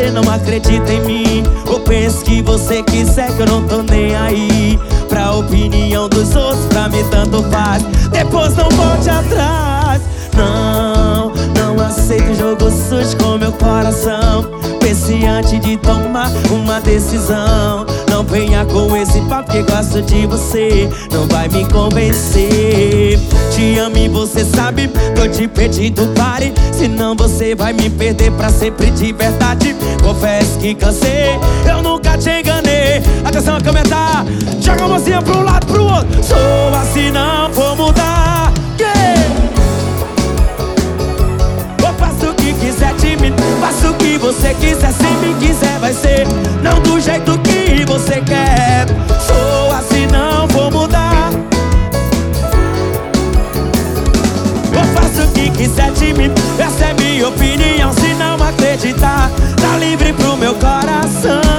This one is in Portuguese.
você não acredita em mim, ou pensa que você quiser que eu não tô nem aí pra opinião dos outros, pra mim tanto faz. Depois não volte atrás. Não, não aceito jogo sujo com meu coração. Pense antes de tomar uma decisão. Não venha com esse papo que gosto de você, não vai me convencer. Te amo e você sabe, tô te pedindo pare, senão você vai me perder pra sempre de verdade. Confesso que cansei, eu nunca te enganei. Atenção a câmera, tá? Joga a mãozinha pro lado, pro outro. Sou assim, não vou mudar, yeah. Eu faço o que quiser de mim, faço o que você quiser. Se me quiser vai ser, não do jeito que você quer. Sou assim, não vou mudar. Eu faço o que quiser de mim, essa é minha opinião. Se não acreditar, tá livre pro meu coração.